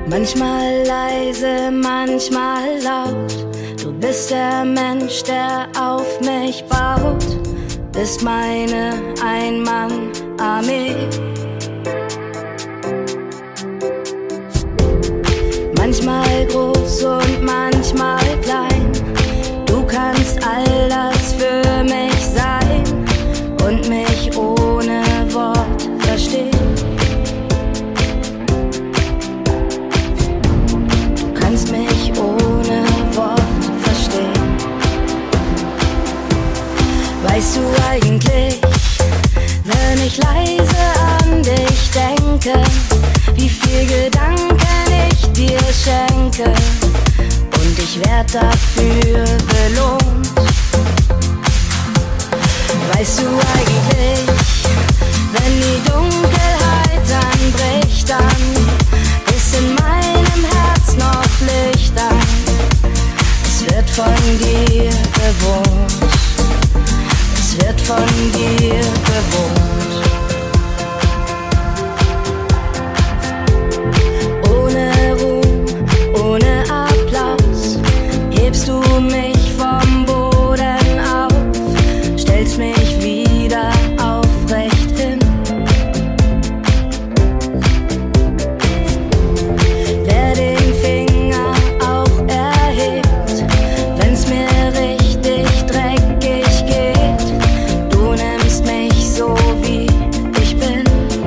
Manchmal leise, manchmal laut. Du bist der Mensch, der auf mich baut. Bist meine Ein-Mann-Armee. Manchmal groß und manchmal klein. Du kannst all das für mich sein und mich ohne Wort verstehen. Du kannst mich ohne Wort verstehen. Weißt du eigentlich, wenn ich leise an dich denke, wie viel Gedanken ich dir schenke, und ich werd dafür belohnt. Weißt du eigentlich, wenn die Dunkelheit anbricht, dann ist in meinem Herz noch Licht an. Es wird von dir bewohnt. Es wird von dir bewohnt. Ohne Ruhm, ohne Applaus hebst du mich vom Boden auf, stellst mich wieder aufrecht hin. Wer den Finger auch erhebt, wenn's mir richtig dreckig geht, du nimmst mich so wie ich bin.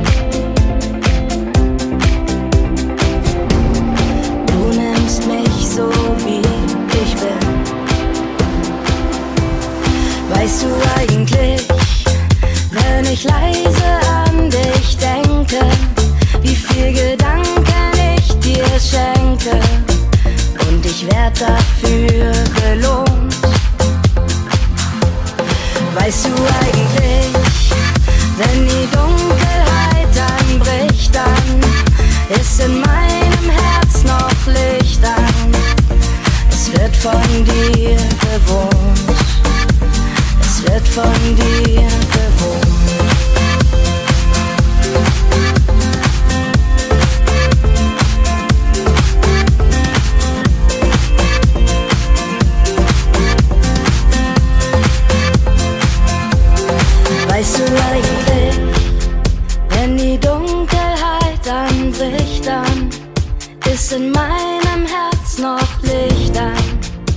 Du nimmst mich so wie ich bin. Weißt du eigentlich, wenn ich leise an dich denke, wie viel Gedanken ich dir schenke, und ich werd dafür belohnt. Weißt du eigentlich, wenn die Dunkelheit anbricht, dann ist in meinem Herz noch Licht an. Es wird von dir bewohnt. Es wird von dir bewohnt. Weißt du eigentlich, wenn die Dunkelheit anbricht, dann ist in meinem Herz noch Licht an.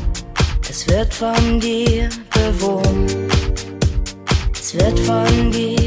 Es wird von dir bewohnt. Es wird von dir